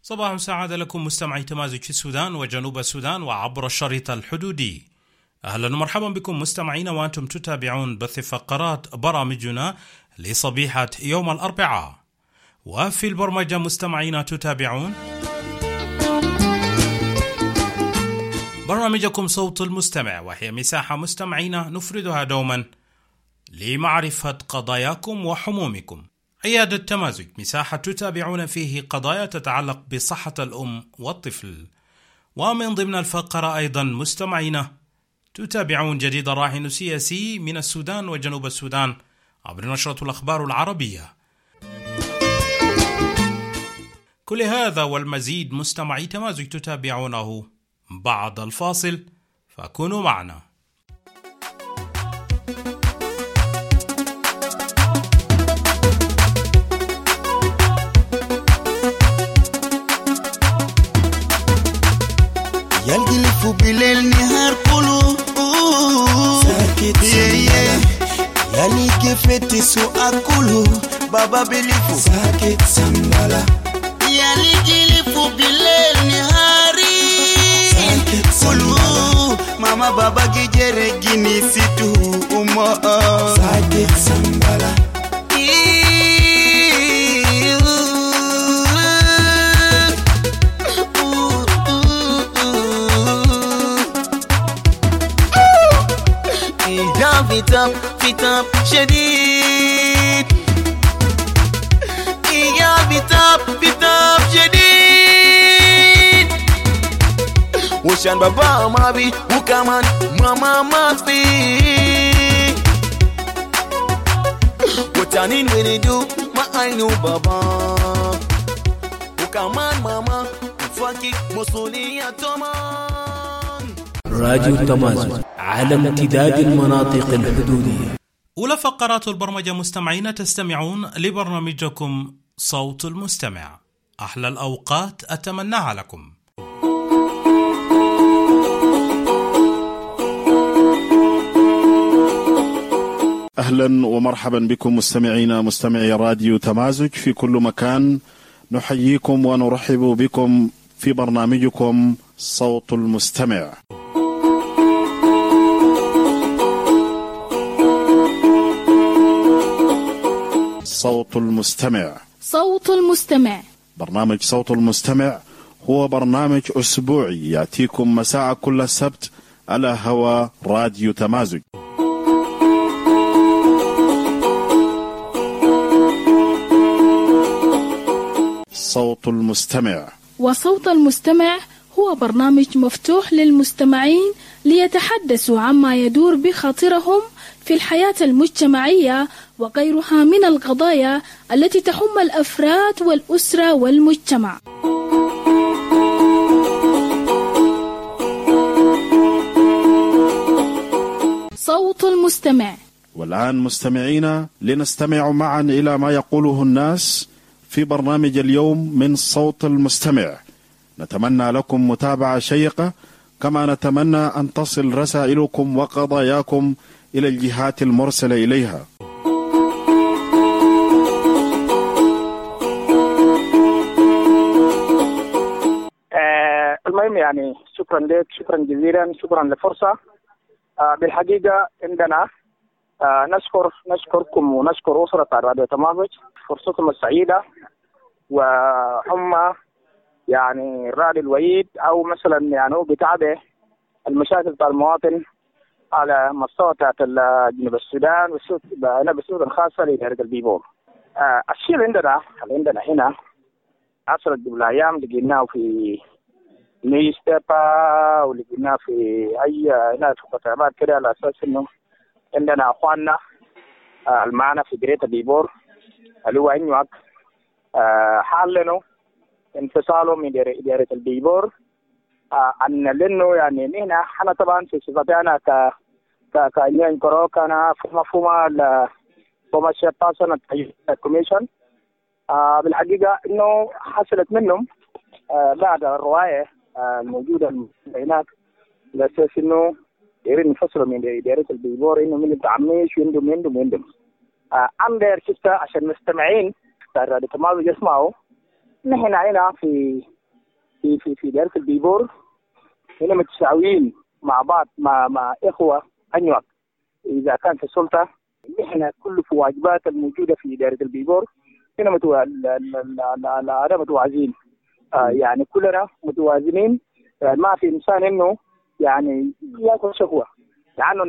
صباح سعادة لكم مستمعي تمازج في السودان وجنوب السودان وعبر الشريط الحدودي. أهلا ومرحبا بكم مستمعين وأنتم تتابعون بث فقرات برامجنا لصبيحة يوم الأربعاء. وفي البرمجة مستمعين تتابعون برنامجكم صوت المستمع، وهي مساحة مستمعين نفردها دوما لمعرفة قضاياكم وحمومكم. عيادة تمازج مساحة تتابعون فيه قضايا تتعلق بصحة الأم والطفل. ومن ضمن الفقرة أيضا مستمعين تتابعون جديد الراهن السياسي من السودان وجنوب السودان عبر نشرة الأخبار العربية. كل هذا والمزيد مستمعي تمازج تتابعونه بعد الفاصل، فكونوا معنا. يلقلفوا بالليل نهار كله ساكت يلي كيفتي سوء كله بابا بلفوا ساكت سنبلا يلي قلفوا بالليل نهاري ساكت كله ماما بابا جيجر جيني سيتو أمه ساكت سنبلا فتاب شديد يا فتاب شديد وشان بابا ما بي وكمان ماما ما في وتانين ويندو ما عينو بابا وكمان ماما فاكي مسؤولية تومان. راديو تمازج على امتداد المناطق الحدودية. أولى فقرات البرمجة مستمعين تستمعون لبرنامجكم صوت المستمع. أحلى الأوقات أتمناها لكم. أهلا ومرحبا بكم مستمعي راديو تمازج في كل مكان. نحييكم ونرحب بكم في برنامجكم صوت المستمع. صوت المستمع. صوت المستمع. برنامج صوت المستمع هو برنامج أسبوعي يأتيكم مساء كل سبت على هوا راديو تمازج. صوت المستمع. وصوت المستمع هو برنامج مفتوح للمستمعين ليتحدثوا عما يدور بخاطرهم في الحياة المجتمعية وغيرها من القضايا التي تهم الأفراد والأسرة والمجتمع. صوت المستمع. والآن مستمعين لنستمع معا إلى ما يقوله الناس في برنامج اليوم من صوت المستمع. نتمنى لكم متابعة شيقة، كما نتمنى أن تصل رسائلكم وقضاياكم إلى الجهات المرسلة إليها. المهم يعني شكرا لك، شكرا جزيلا، شكرا للفرصة. بالحقيقة عندنا نشكركم ونشكر أسرة راديو تمازج فرصتهم السعيدة، وهم يعني الراديو الوحيد أو مثلا يعني هو بيتابع المشاكل بتاع المواطن على مستوى بتاعت جنوب السودان والسودان خاصة لإدارة البيبور. الشيء اللي عندنا هنا أصل قبل أيام لقيناه في نيوز بيبر ولقيناه في أي هنا في كتابات كده، على أساس إنه عندنا أخواننا المعنى في قرية البيبور اللي هو إنيوك حالنا انفصاله من إدارة البيبور، أن لأنه يعني هنا أنا طبعا في صفتي أنا كإنيان كروك أنا في مفهوم فما شيباسون الكوميشن. بالحقيقة إنه حصلت منهم بعد الرواية الموجودة هناك لأساس إنه يريد ينفصلوا من إدارة البيبور، إنه من التعميش ويندم أنا شفتها عشان مستمعين تمازج يسمعوا. نحن هنا في في دائرة البيبور هنا متساويين مع بعض مع إخوة أنيوك. إذا كان في السلطة نحن كل في واجبات الموجودة في دائرة البيبور هنا متوازنين. يعني كلنا متوازنين. ما في إنسان إنه يعني ياكل شكوى، لأنه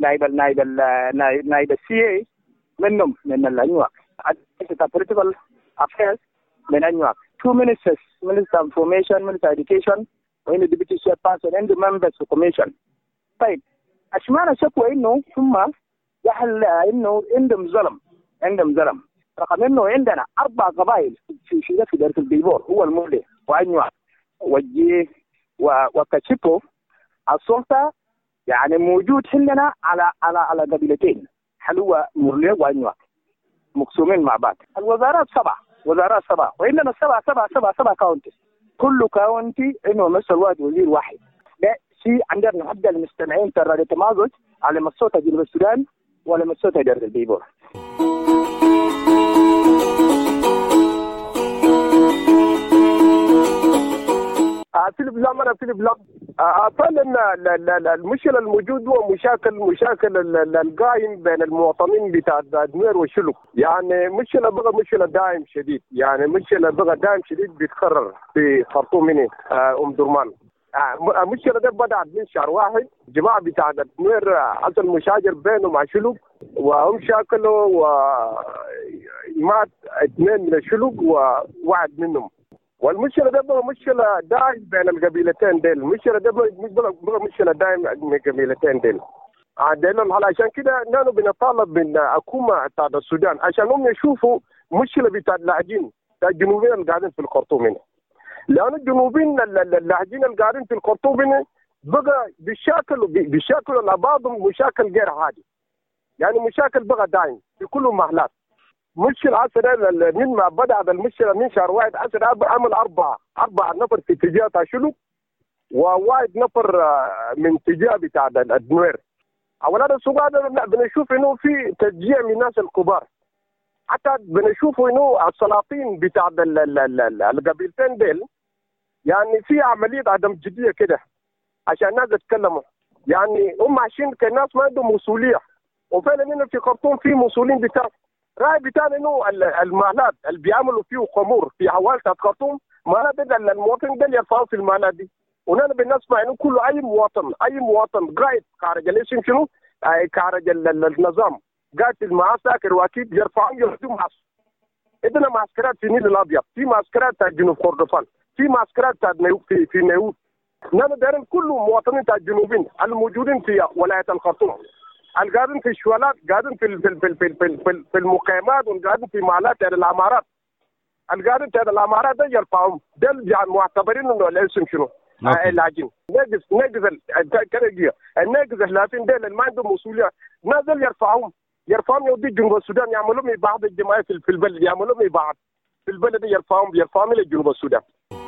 نائب السي منهم من الأنيوك، political affairs من أنيوك. 2 ministers, Minister of Information, Minister of Education, وإنه Deputy Chairperson and the members of Commission. طيب أشمعنى شكوى إنه ثم يحل إنه عندهم ظلم رقم إنه عندنا 4 قبائل في دائرة البيبور، هو المولي وأنيوك وجيه وكاتشيبو. السلطة يعني موجود عندنا على قبيلتين، حلوة مولي وأنيوك مقسومين مع بعض. الوزارات 7 وعندنا 7 كاونتي، كل كاونتي إنه مثل وزير واحد. ده شيء عندنا نبدأ المستمعين ترى تمازج على مصوت جنوب السودان ولا مصوت دائرة البيبور. فيليب لام فعلا المشكله الموجود هو مشاكل القائم بين المواطنين بتاع النوير والشلوك. يعني مشكله دائم شديد، يعني مشكله دائم شديد بيتكرر في خرطوم هنا درمان. المشكله ده بدأت من شهر 1. جماعه بتاع النوير حصل مشاجر بينهم مع شلوك وهم شاكلوا ومات 2 من الشلوك وواحد منهم. والمشكله ده بقى مشكله دائم بين القبيلتين ديل. المشكله ده بقى مشكله دائم بين القبيلتين ديل. عشان كده نحن بنطالب من حكومه بتاع السودان عشان هم يشوفوا مشكله بتاع اللاجئين بتاع الجنوبيين اللي قاعدين في الخرطوم هنا. لأن الجنوبيين اللاجئين اللي قاعدين في الخرطوم هنا بقى بيشاكلوا لبعضهم مشاكل غير عادي. يعني مشاكل بقى دائم في كل المحلات. مشكلة عسل من ما بدأت المشكلة من شهر 1 عسل عمل 4 نفر في اتجاه شلوك وواحد نفر من اتجاه بتاع النوير. أولا الصغار بنشوف إنه في تشجيع من الناس الكبار، حتى بنشوف إنه السلاطين بتاع القبيلتين ديل يعني في عملية عدم جدية كده عشان الناس يتكلموا. يعني هم عايشين كناس ما عندهم مسؤولية، وفعلا هنا في خرطوم في مسؤولين بتاع رأي بتاعنا إنه المالات اللي بيعملوا فيه خمور في حوالي خرطوم مالات المواطن ده يرفعوا في المالات دي. ونحن بنسمع إنه كل أي مواطن قاعد خارج الاسم شنو خارج النظام قاعد في المعسكر وأكيد يرفعوا يردوا معسكر. عندنا معسكرات في النيل الأبيض، في معسكرات في جنوب كردفان، في معسكرات في نيوت. نحن دايرين كل مواطنين الجنوبيين الموجودين في ولاية الخرطوم، القاعدين في الشوالات، قاعدين في المقيمات، وقاعدين في محلات العمارات. القاعدين في العمارات ده يرفعهم، ده يعني معتبرين انه الاسم شنو؟ اللاجئين. الناقص اللافين ده اللي ما عندهم مسؤوليه، نازل يرفعهم يودي جنوب السودان، يعملوا لهم بعض الجماعات في البلد، يعملوا لهم بعض في البلد يرفعهم الى جنوب السودان.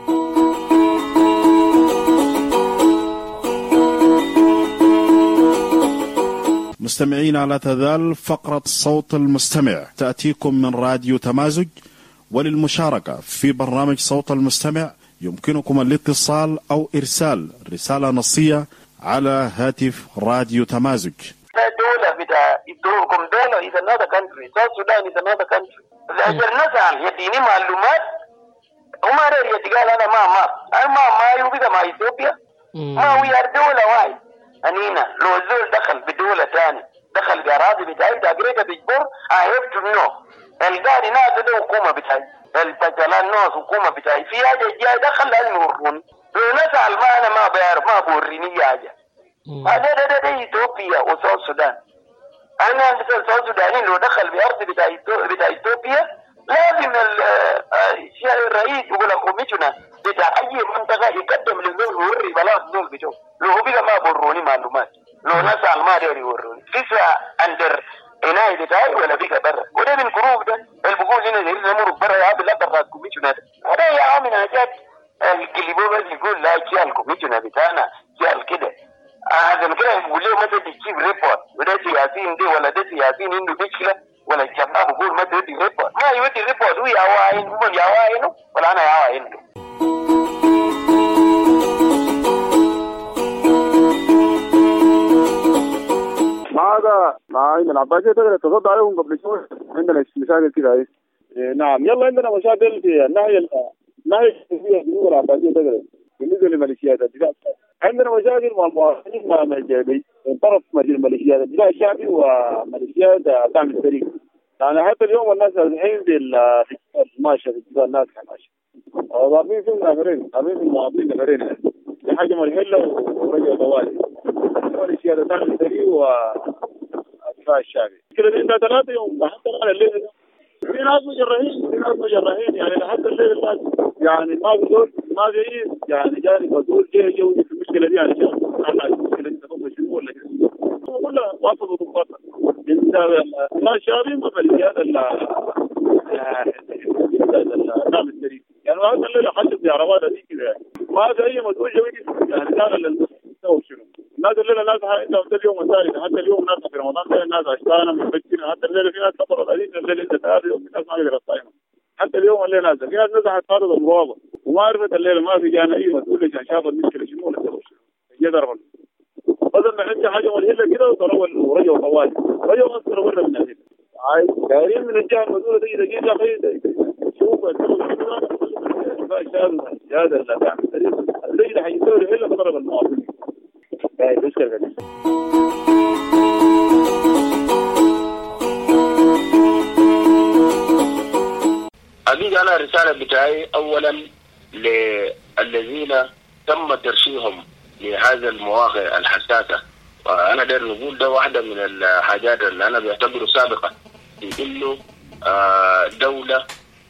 مستمعينا لا تزال فقرة صوت المستمع تأتيكم من راديو تمازج. وللمشاركة في برنامج صوت المستمع يمكنكم الاتصال أو إرسال رسالة نصية على هاتف راديو تمازج. دولة يدوكم دولة إذا another country. South Sudan is another country. عشان نسأل يديني معلومات وما رأي يتقال أنا ما يوبيك مع إثيوبيا ما ويار دولة واحد. أنينا لو زول دخل بدولة ثانية دخل بأراضي بتاعي تقريبا بيجبر I have to know القاري ناس ده حكومة بتاعي البجلان ناس حكومة بتاعي في حاجة جاي دخل لازم يوروني. لو نسأل ما أنا ما بعرف ما بوريني حاجة. ده إثيوبيا وساوث السودان. أنا مثل ساوث السوداني لو دخل بأرض بتاع إثيوبيا لازم الرئيس يقول الكوميشنر بتاع أي منطقة يقدم للزول يوري بلاغ زول بتوع. لو بيجا ما بوروني معلومات، لو نسأل ما داري يوروني. لسه أندر عناية بتاعي ولا بيجا برا. وده من كروب ده البقول هنا زي نمرق برا يا بالله برا الكوميشنر. هذا يا عامل حاجات الكليبو بس يقول لا شيء الكوميشنر بتاعنا شيء كده. هذا كده يقول له ما تجيب ريبورت وده سياسيين دي ولا ده سياسيين عنده مشكلة ولا الشباب يقول ما تودي ريبورت. ما يودي ريبورت هو يعواين هو يعواينه ولا أنا يعواينه. مع عندنا عباسية تقدر تصد عليهم قبل شوية. عندنا مشاكل كده ايه. نعم يلا عندنا مشاكل في الناحية السياسية جنوب العباسية تقدر بالنسبة لميليشيات الدفاع. عندنا مشاكل مع المواطنين مع طرف ميليشيات الدفاع الشعبي وميليشيات دعم الفريق. يعني حتى اليوم الناس الحين ماشية في الناس ماشية. ضاربين فيهم نفرين، ضاربين في المواطنين نفرين يعني. حجموا الحلة ورجعوا طوالي. ميليشيات دعم الفريق والدفاع الشعبي. كده انت 3 يوم حتى على الليل. في ناس مجرحين يعني لحد الليل الناس يعني ما بيقول ما في يعني جاني مسؤول جاي يجي في المشكله دي يعني احنا المشكله دي تفضل شنو ولا كده ولا وافقوا بالضبط انت ما شارين مبليات النظام السري يعني هذا الليل حد في عربات دي كده ما في اي مسؤول جاي يعني كان اللي شنو الناس الليله ناس عندهم اليوم الثاني حتى اليوم ناس في رمضان الناس عشتانا مفكرين حتى الليله في ناس سفروا القديم الليله انت تعرف في ناس ما يقدروا يصايموا حتى اليوم الليله نازل في ناس نزحت فارض المواضع وما عرفت الليله ما في جانا اي مسؤول عشان شاف المشكله شنو ولا سووا شنو يقدر بدل ما عندي حاجه والهله كده وطلعوا ورجعوا طوالي رجعوا اصلا ولا من هنا دايرين من الجهه المسؤوله دي دقيقه خير شوف هذا اللي بيعمل اللي حيسوي الهله بضرب المواطنين أجيب أنا رسالة بتاعي أولا للذين تم ترشيحهم لهذا المواقع الحساسة. وأنا داير نقول ده واحدة من الحاجات اللي أنا بعتبره سابقا في إنه دولة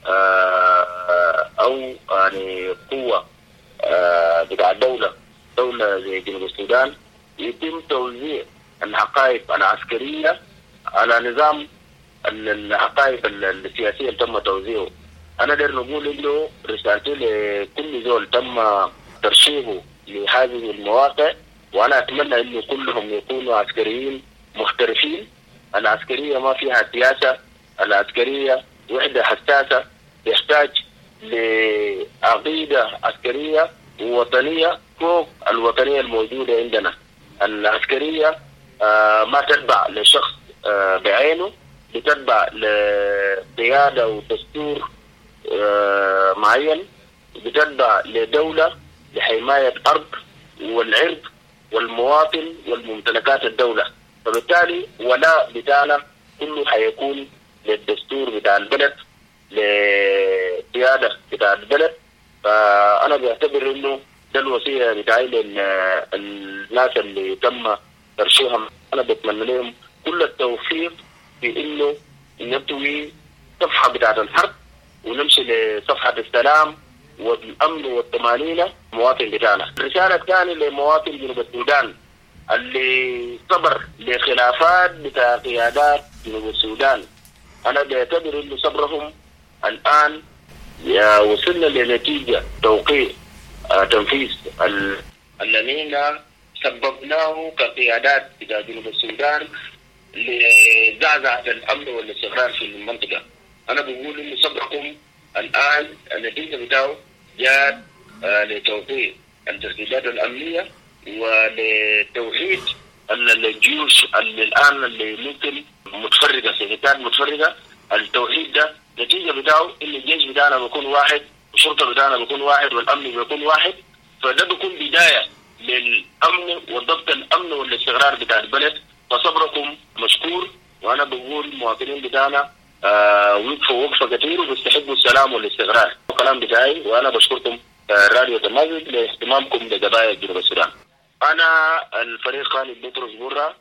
أو يعني قوة بتاع دولة زي جنوب السودان يتم توزيع الحقائب العسكرية على نظام الحقائب السياسية اللي تم توزيعه. أنا داير نقول إنه رسالتي لكل زول تم ترشيحه لهذه المواقع وأنا أتمنى إنه كلهم يكونوا عسكريين محترفين. العسكرية ما فيها سياسة، العسكرية وحدة حساسة تحتاج لعقيدة عسكرية ووطنية فوق الوطنية الموجودة عندنا. العسكرية ما تتبع لشخص بعينه، بتتبع لقيادة ودستور معين، بتتبع لدولة لحماية أرض والعرض والمواطن والممتلكات الدولة. فبالتالي ولاء بتاعنا كله حيكون للدستور بتاع البلد، لقيادة بتاع البلد. فأنا بعتبر إنه ده الوصية بتاعي للناس اللي تم ترشيحهم. أنا بتمنى لهم كل التوفيق في إنه نطوي صفحة بتاعت الحرب ونمشي لصفحة السلام والأمن والطمأنينة المواطن بتاعنا. الرسالة الثانية لمواطن جنوب السودان اللي صبر لخلافات بتاع قيادات جنوب السودان، أنا بعتبر إنه صبرهم الآن وصلنا لنتيجة توقيع تنفيذ الذين سببناه كقيادات بتاع جنوب السودان لزعزعة الأمن والاستقرار في المنطقة. أنا بقول إنه صبركم الآن النتيجة بتاعه جاءت لتوقيع التسديدات الأمنية ولتوحيد الجيوش اللي الآن اللي ممكن متفرقة سياسات متفرقة. التوحيد ده نتيجة بتاعه إن الجيش بتاعنا بيكون واحد والشرطة بتاعنا بيكون واحد والأمن بيكون واحد. فده بيكون بداية للأمن وضبط الأمن والاستقرار بتاع البلد. فصبركم مشكور. وأنا بقول المواطنين بتاعنا وقفوا وقفة كتير وبيستحبوا السلام والاستقرار. الكلام بتاعي وأنا بشكركم راديو تمازج لاهتمامكم لقضايا جنوب السودان. أنا الفريق خالد بطرس برة.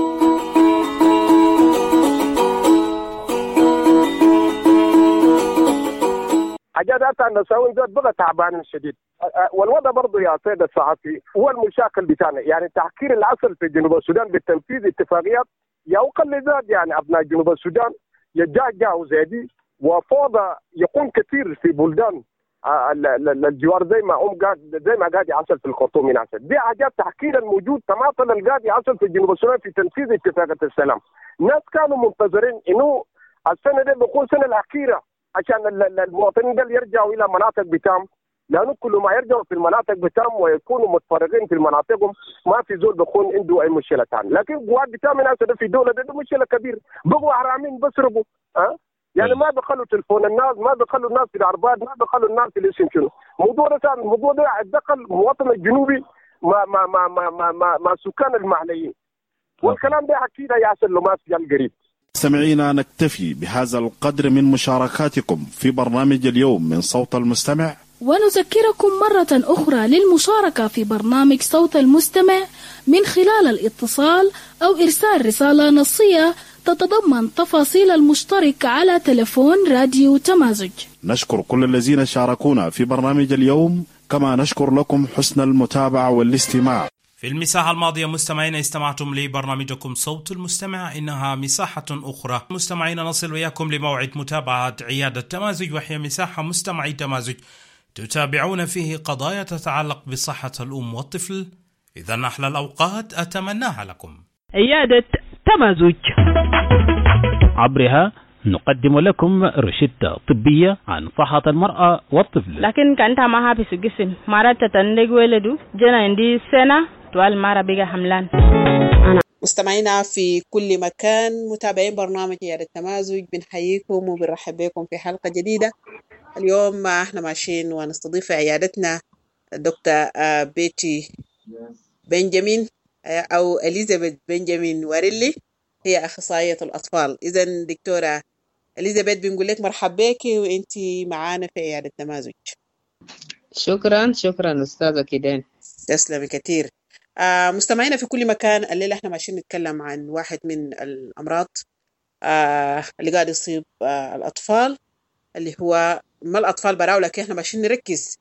حاجات النساوين ذات بقى تعبان شديد. والوضع برضه يا سيد الصحفي هو المشاكل بتاعنا، يعني تحكير العسل في جنوب السودان بالتنفيذ اتفاقيات يوقل لذات يعني ابناء جنوب السودان يتجاهوا زي دي، وفوضى يكون كثير في بلدان الجوار زي ما قاعد يحصل في الخرطوم من عسل. دي حاجات تحكير الموجود تماثل اللي قاعد يحصل في جنوب السودان في تنفيذ اتفاقية السلام. الناس كانوا منتظرين انه السنه دي بيكون السنه الاخيره عشان المواطنين دول يرجعوا الى مناطق بتاعهم لانه كل ما يرجعوا في المناطق بتاعهم ويكونوا متفرغين في مناطقهم ما في زول بيكون عنده اي مشكله ثانيه، لكن قوات بتاعهم ناس في الدوله ده مشكله كبير، بقوا حرامين بيسرقوا يعني ما بيخلوا تلفون الناس، ما بيخلوا الناس في العربات، ما بيخلوا الناس في الاسم شنو. الموضوع ده دخل المواطن الجنوبي مع سكان المعنيين، والكلام ده اكيد هيحصل له ما في القريب. مستمعينا، نكتفي بهذا القدر من مشاركاتكم في برنامج اليوم من صوت المستمع، ونذكركم مرة أخرى للمشاركة في برنامج صوت المستمع من خلال الاتصال أو إرسال رسالة نصية تتضمن تفاصيل المشترك على تلفون راديو تمازج. نشكر كل الذين شاركونا في برنامج اليوم، كما نشكر لكم حسن المتابعة والاستماع. في المساحة الماضية مستمعين استمعتم لبرنامجكم صوت المستمع، إنها مساحة أخرى. مستمعين نصل وياكم لموعد متابعة عيادة تمازج، وهي مساحة مستمعي تمازج تتابعون فيه قضايا تتعلق بصحة الأم والطفل. إذا أحلى الأوقات أتمناها لكم. عيادة تمازج عبرها نقدم لكم روشتة طبية عن صحة المرأة والطفل. لكن كانت معها في الجسم مرات تتندق ولدو جنا عندي سنة طوال مرة بيجا حملان. مستمعينا في كل مكان متابعين برنامج عيادة تمازج، بنحييكم وبنرحب بكم في حلقة جديدة. اليوم احنا ماشيين ونستضيف في عيادتنا دكتور بيتي بنجامين أو إليزابيث بنجامين واريلي، هي أخصائية الأطفال. إذن دكتورة إليزابيث بنقول لك مرحب بك وإنتي معانا في عيادة تمازج. شكرا أستاذة كيدان. تسلمي كتير. مستمعينا في كل مكان، الليلة احنا ماشيين نتكلم عن واحد من الأمراض اللي قاعد يصيب الأطفال، اللي هو ما الأطفال براو، لكن احنا ماشيين نركز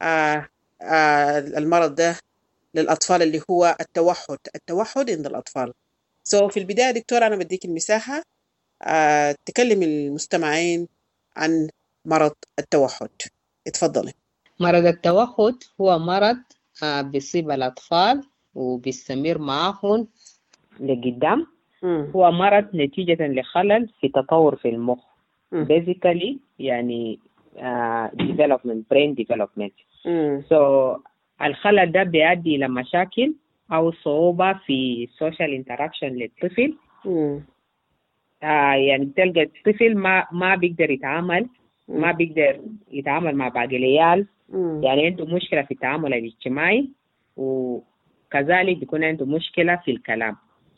المرض ده للأطفال اللي هو التوحد عند الأطفال. في البداية دكتور أنا بديك المساحة تكلم المستمعين عن مرض التوحد. اتفضلي. مرض التوحد هو مرض بيصيب الأطفال وبيستمر معهم لقدام. هو مرض نتيجة لخلل في تطور في المخ. basically يعني development, brain development. الخلل ده بيؤدي إلى مشاكل أو صعوبة في social interaction للطفل. يعني تلقى الطفل ما بيقدر يتعامل، ما بيقدر يتعامل مع باقي العيال، يعني عنده مشكلة في التعامل الاجتماعي، وكذلك بيكون عنده مشكلة في الكلام.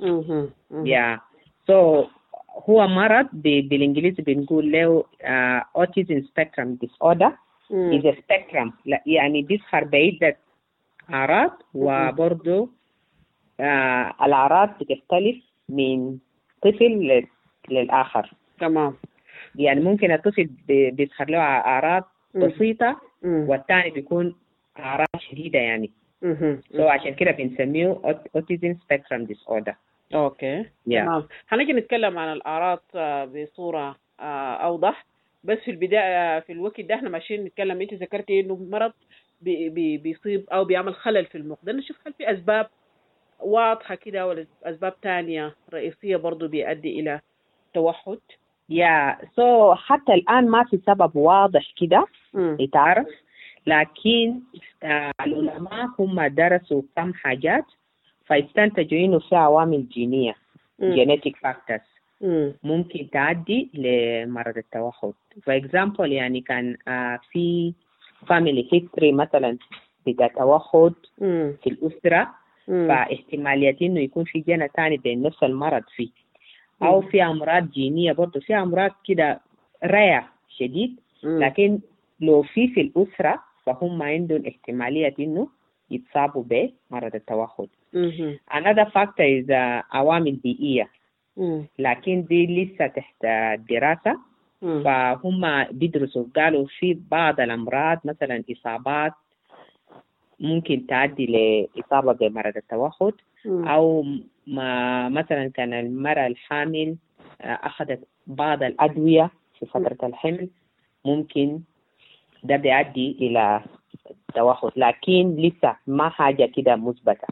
هو مرض بالإنجليزي بنقول له autism spectrum disorder. is a spectrum، يعني بيظهر بعدة أعراض، وبرضه الأعراض بتختلف من طفل للآخر. تمام. يعني ممكن الطفل بيظهر له أعراض بسيطة والثاني بيكون أعراض شديدة يعني. عشان كده بنسميه autism spectrum disorder. اوكي. تمام. هنيجي نتكلم عن الأعراض بصورة أوضح، بس في البداية في الوقت ده احنا ماشيين نتكلم. انت ذكرتي انه مرض بيصيب او بيعمل خلل في المخ، ده نشوف هل في اسباب واضحة كده ولا اسباب تانية رئيسية برضو بيؤدي الى توحد؟ حتى الان ما في سبب واضح كده يتعرف، لكن العلماء هم درسوا كم حاجات فاستنتجوا انه في عوامل جينية genetic factors ممكن تعدي لمرض التوحد. for example يعني كان في family history مثلا بتاع توحد في الأسرة، فاحتمالية إنه يكون في جينة تاني بين نفس المرض فيه، أو في أمراض جينية برضو، في أمراض كده ريع شديد، لكن لو في الأسرة فهم عندهم احتمالية إنه يتصابوا بمرض التوحد. another factor is عوامل بيئية، لكن دي لسه تحت دراسة. فهم بيدرسوا، قالوا في بعض الأمراض مثلا إصابات ممكن تؤدي لإصابة بمرض التوحد، أو مثلا كان المرأة الحامل أخذت بعض الأدوية في فترة الحمل، ممكن ده بيؤدي إلى التوحد، لكن لسه ما حاجة كده مثبتة.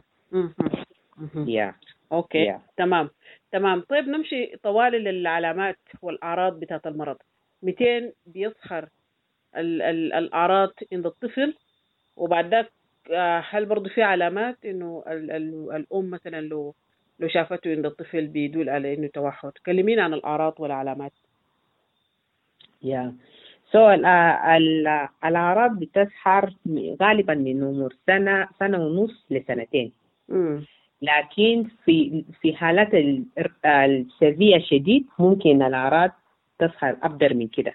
اوكي. تمام. طيب نمشي طوال للعلامات والأعراض بتاعت المرض. 200 بيظهر الأعراض عند الطفل وبعد ذاك هل برضو في علامات إنه الأم مثلا لو شافته عند الطفل بيدل على إنه توحد؟ كلمينا عن الأعراض والعلامات. الأعراض بتظهر غالبا من عمر سنة ونص لسنتين. لكن في حالات السرية شديد ممكن الأعراض تظهر أكبر من كده.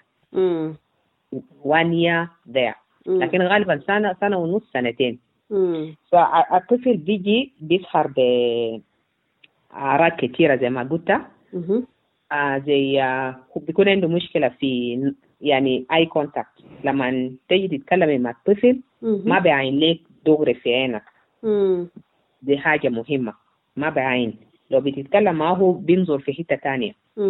1 year there. لكن غالبا سنة ونص سنتين. فالطفل بيظهر بأعراض كثيرة زي ما قلت. زي بيكون عنده مشكلة في يعني اي كونتاكت. لما تيجي تتكلمي مع الطفل ما بيعين لك دغري في عينك. دي حاجة مهمة، ما بعين. لو بتتكلم معه بينظر في حتة تانية.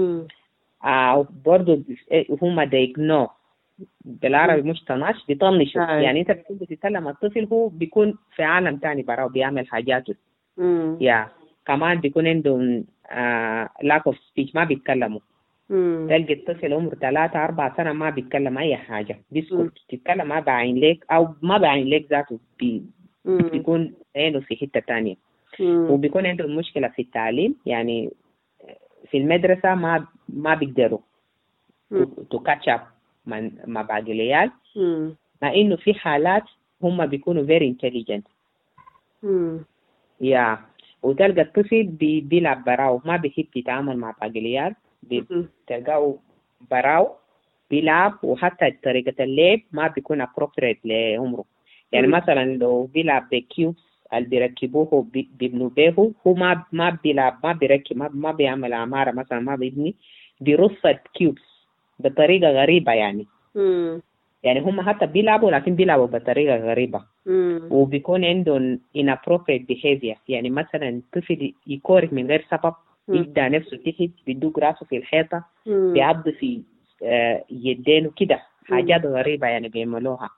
برضو هما دايجنو بالعربي مش طناش، بيطنشوا. يعني انت بتكون بتتكلم مع الطفل هو بيكون في عالم تاني براه بيعمل حاجاته. كمان بيكون عندهم lack of speech، ما بيتكلموا. تلقى الطفل عمره 3-4 سنة ما بيتكلم أي حاجة، بيسكت. تتكلم ما بعين لك أو ما بعين لك ذاته، بيكون عينه في حتة تانية. وبيكون عندهم مشكلة في التعليم، يعني في المدرسة ما بيقدروا to catch up مع باقي العيال، مع إنه في حالات هم بيكونوا very intelligent. وتلقى الطفل بيلعب براو، ما بيحب يتعامل مع باقي العيال، تلقاه براو بيلعب، وحتى طريقة اللعب ما بيكون appropriate لعمره. يعني مثلا لو بيلعب بكيوبس اللي بيركبوه بيبنوا به، هو ما بيلعب، ما بيركب، ما بيعمل عمارة مثلا، ما بيبني، بيرصد كيوبس بطريقة غريبة. يعني هم حتى بيلعبوا لكن بيلعبوا بطريقة غريبة. وبيكون عندهم inappropriate behavior. يعني مثلا طفل يكورك من غير سبب، يدى نفسه تحت، بيدوق راسه في الحيطة، بيعض في يدينه كده، حاجات غريبة يعني بيعملوها.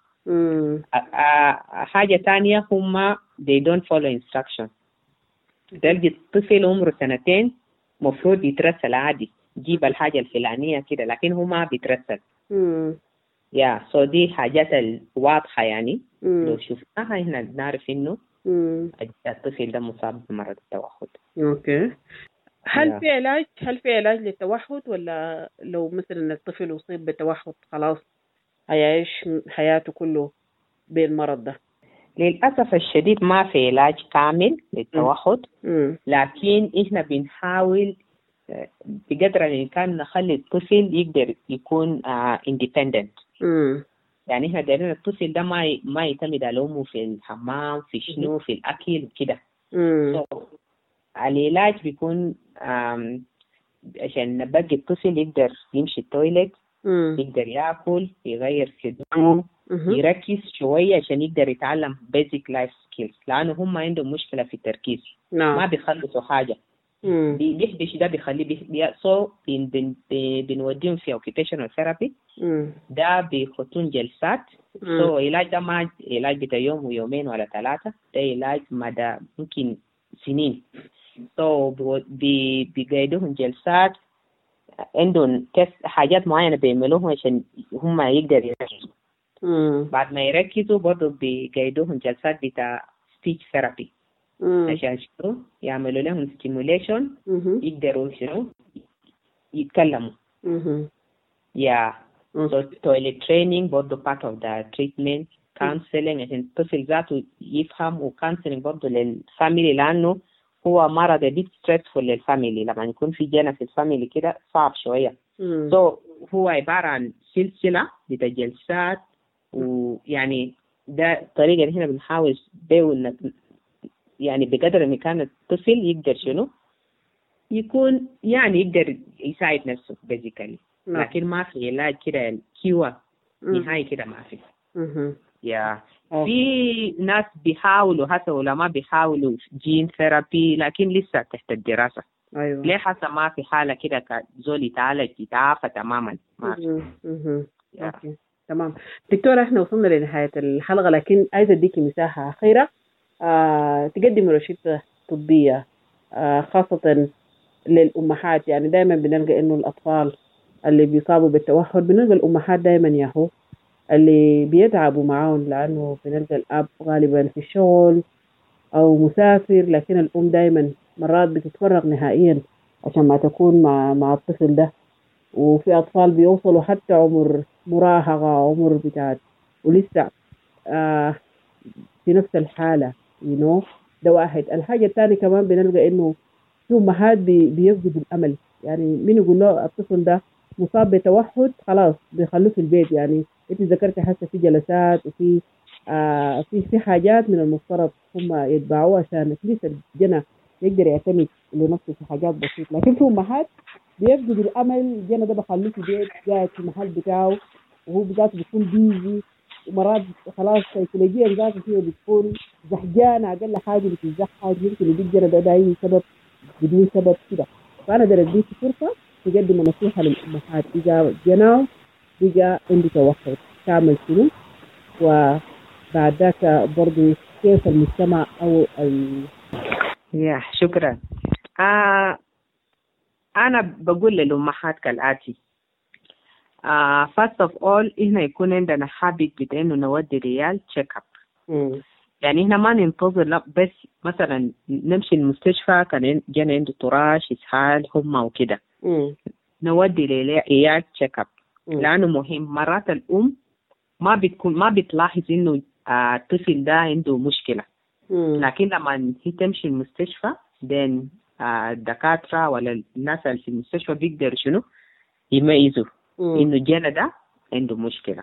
حاجة تانية هم they don't follow instruction. تلقى الطفل عمره 2 مفروض يترسل عادي، جيب الحاجة الفلانية كده، لكن هو ما بيترسل. so دي حاجات الواضحة يعني. لو شفناها هنا نعرف إنه الطفل ده مصاب بمرض التوحد. أوكي. هل في علاج للتوحد، ولا لو مثلا الطفل أصيب بالتوحد خلاص هيعيش حياته كله بالمرض ده؟ للأسف الشديد ما في علاج كامل للتوحد. لكن إحنا بنحاول بقدر الإمكان نخلي الطفل يقدر يكون independent. يعني إحنا دايرين الطفل ده ما يعتمد على أمه في الحمام، في شنو، في الأكل وكده. العلاج بيكون عشان نبقي الطفل يقدر يمشي التويلت، يقدر يأكل، يغير هدومه، يركز شوية عشان يقدر يتعلم basic life skills، لأنه هم عندهم مشكلة في التركيز. ما بيخلصوا حاجة. بيحبش ده بيخليه بنوديهم في occupational therapy. ده بيخطون جلسات. علاج ده ما علاج بتاع يوم ويومين ولا 3، ده علاج مدى ممكن سنين. بيقعدوهم جلسات، عندهم حاجات معينة بيعملوها عشان هم يقدر يركزوا. بعد ما يركزوا برضو بيقعدوهم جلسات بتاع speech therapy عشان شنو يعملوا لهم stimulation، يقدروا شنو يتكلموا. so toilet training برضو part of the treatment. counseling عشان الطفل ذاته يفهم، وcounseling برضو للفاميلي، لأنه هو مرض بيت stressful للفاميلي. لما يكون في جنة في الفاميلي كده صعب شوية. هو عبارة عن سلسلة بتجلسات، ويعني ده الطريقة اللي هنا بنحاول بيه يعني بقدر ما كان الطفل يقدر شنو يكون يعني يقدر يساعد نفسه basically. لكن ما في علاج كده الكيوة نهاية كده ما في. في ناس بيحاولوا حتى ولا ما بيحاولوا جين ثيرابي، لكن لسه تحت الدراسة. ليه حتى ما في حالة كده كزول يتعالج يتعافى تماما ما في. أوكي. تمام دكتورة، احنا وصلنا لنهاية الحلقة، لكن عايزة اديكي مساحة أخيرة تقدم روشتة طبية خاصة للأمهات. يعني دائما بنلقى إنه الأطفال اللي بيصابوا بالتوحد بنلقى الأمهات دائما ياهو اللي بيتعبوا معاهم، لأنه بنلقى الأب غالبا في الشغل أو مسافر، لكن الأم دايما مرات بتتفرغ نهائيا عشان ما تكون مع الطفل ده. وفي أطفال بيوصلوا حتى عمر مراهقة، عمر بتاعت ولسه في نفس الحالة ده واحد. الحاجة الثانية كمان بنلقى إنه في أمهات بيفقدوا الأمل، يعني مين يقول له الطفل ده مصاب بتوحد خلاص بيخلوه في البيت. يعني أنت ذكرت حتى في جلسات وفي في حاجات من المفترض هم يتبعوها عشان كيف الجنة يقدر يعتمد لنفسه في حاجات بسيطة، لكن في أمهات بيفقدوا الأمل. الجنة ده بخلوه في البيت قاعد في المحل بتاعه، وهو بذاته بيكون بيزي، ومرات خلاص سيكولوجيا ذاته فيه بتكون زحجانة، أقل حاجة بتزحج، يمكن يجي الجنة ده أي سبب بدون سبب كده. فأنا بديك فرصة تقدم نصيحة للأمهات إذا جناو بقى عنده توحد تعمل شنو، وبعد ذاك برضو كيف المجتمع أو شكرا. أنا بقول للأمهات كالآتي. first of all إحنا يكون عندنا habit بإنه نودي ريال check up. يعني إحنا ما ننتظر بس مثلا نمشي المستشفى كان جانا عنده طراش إسهال حمى وكده، نودي ريال check up لأنه مهم. مرات الأم ما بتلاحظ إنه الطفل ده عنده مشكلة، لكن لما هي تمشي المستشفى then الدكاترة ولا الناس اللي في المستشفى بيقدروا شنو يميزوا إنه الجنة ده عنده مشكلة.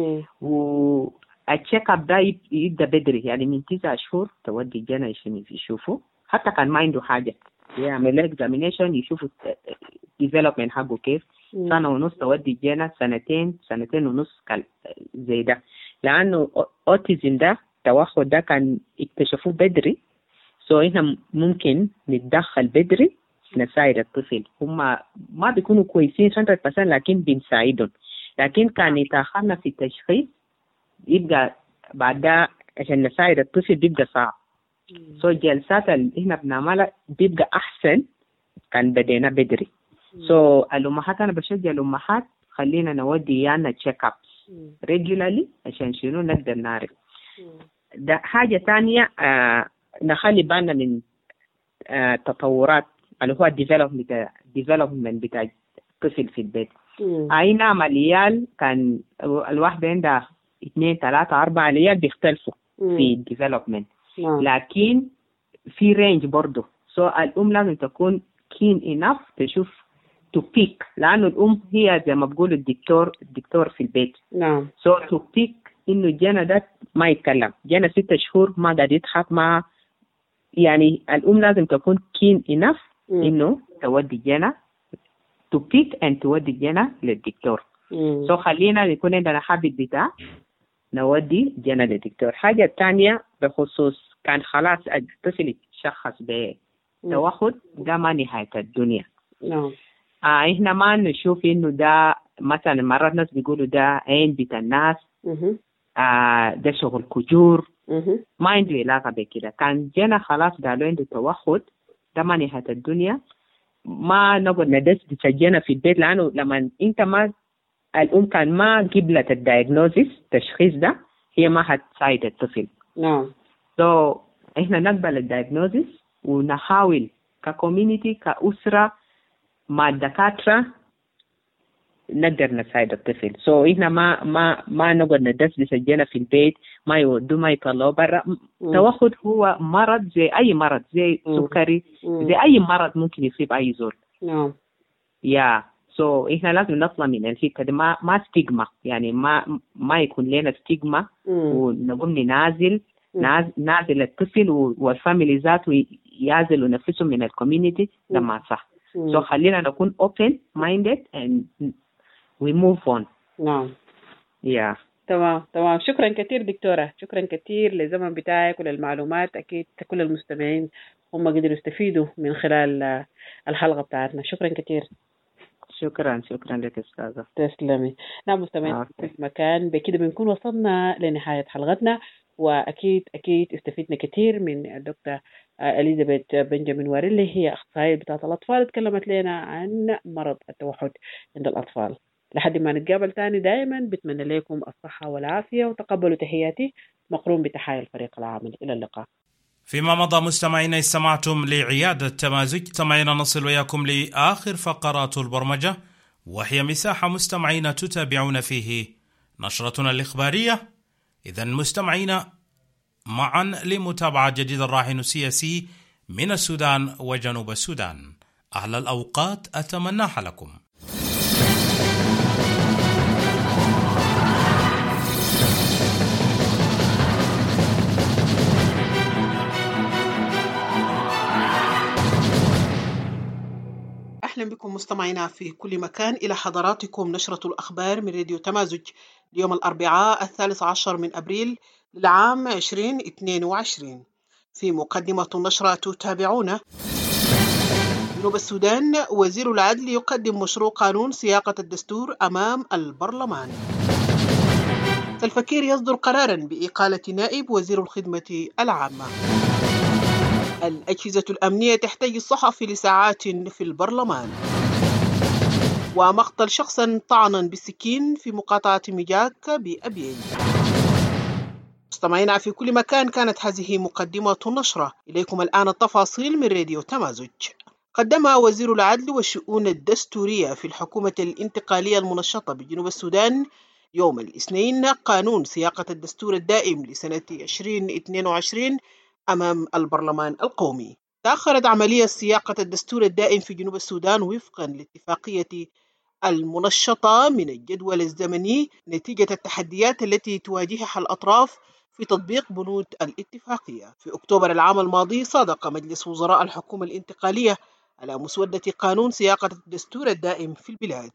والتشيك اب ده يبدأ بدري، يعني من 9 شهور تودي الجنة عشان يشوفوا، حتى كان ما عنده حاجة يعمل اكزامينيشن يشوفوا development حقه كيف. 1.5 سنة تودي الجنة، 2 سنتين ونص زي ده، لأنه أوتيزم ده التوحد ده كان اكتشفوه بدري، إحنا ممكن نتدخل بدري نساعد الطفل. هم ما بيكونوا كويسين 100% لكن بنساعدهم، لكن كان يتأخرنا في التشخيص يبقى بعد ده عشان نساعد الطفل بيبقى صعب. الجلسات اللي إحنا بنعملها بيبقى أحسن كان بدينا بدري. الأمهات أنا بشجع الأمهات خلينا نودي يعني تشيك اب ريجولارلي عشان شنو نقدر نعرف. ده حاجة تانية نخلي بالنا من تطورات اللي هو development بتاع الطفل في البيت. أي نعم العيال كان الواحدة عندها 2 3 4 عيال بيختلفوا في development، لكن في range برضو. الأم لازم تكون keen enough تشوف to pick، لأنه الأم هي زي ما بقول الدكتور في البيت. نعم. to pick إنه الجنة ده ما يتكلم، جنة 6 شهور ما قاعد يضحك ما، يعني الأم لازم تكون keen enough إنه تودي الجنة to pick and تودي الجنة للدكتور. خلينا يكون عندنا حابب بتاع نودي جنة للدكتور. حاجة تانية بخصوص كان خلاص الطفل شخص بتوحد ده ما نهاية الدنيا. نعم. إحنا ما نشوف إنه ده مثلا مرات ناس بيقولوا ده عين بتاع الناس، ده شغل كجور، ما عنده علاقة بكده. كان جينا خلاص قالوا عنده توحد ده ما نهاية الدنيا، ما نقعد ندس بتسجينا في البيت، لأنه لما أنت ما الأم كان ما قبلت الدايجنوزيس تشخيص ده هي ما هتساعد الطفل. نعم. إحنا نقبل الدايجنوزيس ونحاول ككوميونيتي كأسرة مع الدكاترة نقدر نساعد الطفل. إحنا ما نقعد ندس بسجينا في البيت، ما يودوا ما يطلعوا برا. توحد هو مرض زي أي مرض، زي سكري، زي أي مرض ممكن يصيب أي زول. نعم. إحنا لازم نطلع من الحتة دي، ما ستيغما، يعني ما يكون لنا ستيغما ونقوم نازل الطفل والفاميلي ذاته يعزلوا نفسهم من الكوميونيتي، ده ما صح. خلينا نكون open minded and we move on. نعم. تمام. شكرا كثير دكتورة، شكرا كثير للزمن بتاعك وللمعلومات. أكيد كل المستمعين هم قدروا يستفيدوا من خلال الحلقة بتاعتنا. شكرا كثير. شكرا لك أستاذة. تسلمي. نعم مستمعين في مكان، بكده بنكون وصلنا لنهاية حلقتنا، وأكيد استفدنا كثير من الدكتور إليزابيث بنجامين واريلي، هي أخصائية بتاعة الأطفال، تكلمت لنا عن مرض التوحد عند الأطفال. لحد ما نتقابل تاني دائما بتمنى لكم الصحة والعافية، وتقبلوا تحياتي مقرون بتحايا الفريق العامل. إلى اللقاء. فيما مضى مستمعينا استمعتم لعيادة تمازج. مستمعينا نصل وياكم لآخر فقرات البرمجة، وهي مساحة مستمعينا تتابعون فيه نشرتنا الإخبارية. إذن مستمعينا معا لمتابعة جديد الراهن السياسي من السودان وجنوب السودان. أهل الأوقات أتمناها لكم. أهلا بكم مستمعينا في كل مكان. إلى حضراتكم نشرة الأخبار من راديو تمازج اليوم الأربعاء 13 من أبريل للعام 2022. في مقدمة النشرة تتابعون: جنوب السودان وزير العدل يقدم مشروع قانون سياقة الدستور أمام البرلمان. سلفا-كير يصدر قرارا بإقالة نائب وزير الخدمة العامة. الأجهزة الأمنية تحتاج الصحفي لساعات في البرلمان. ومقتل شخصا طعنا بالسكين في مقاطعة ميجاك بأبيي. مستمعينا في كل مكان، كانت هذه مقدمة النشرة. إليكم الآن التفاصيل من راديو تمازج. قدم وزير العدل والشؤون الدستورية في الحكومة الانتقالية المنشطة بجنوب السودان يوم الاثنين قانون سياقة الدستور الدائم لسنة 2022 أمام البرلمان القومي. تأخرت عملية سياقة الدستور الدائم في جنوب السودان وفقا لاتفاقية المنشطة من الجدول الزمني نتيجة التحديات التي تواجهها الأطراف في تطبيق بنود الاتفاقية. في أكتوبر العام الماضي صادق مجلس وزراء الحكومة الانتقالية على مسودة قانون سياقة الدستور الدائم في البلاد.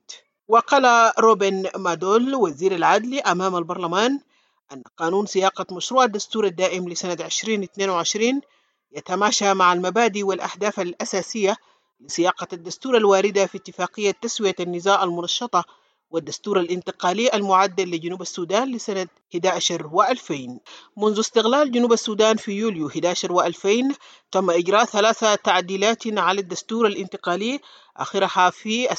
وقال روبن مادول وزير العدل أمام البرلمان أن قانون سياقة مشروع الدستور الدائم لسنة 2022 يتماشى مع المبادئ والأهداف الأساسية لسياقة الدستور الواردة في اتفاقية تسوية النزاع المنشطة والدستور الانتقالي المعدل لجنوب السودان لسنة 11 و2000. منذ استقلال جنوب السودان في يوليو 11 و2000 تم إجراء 3 تعديلات على الدستور الانتقالي، آخرها في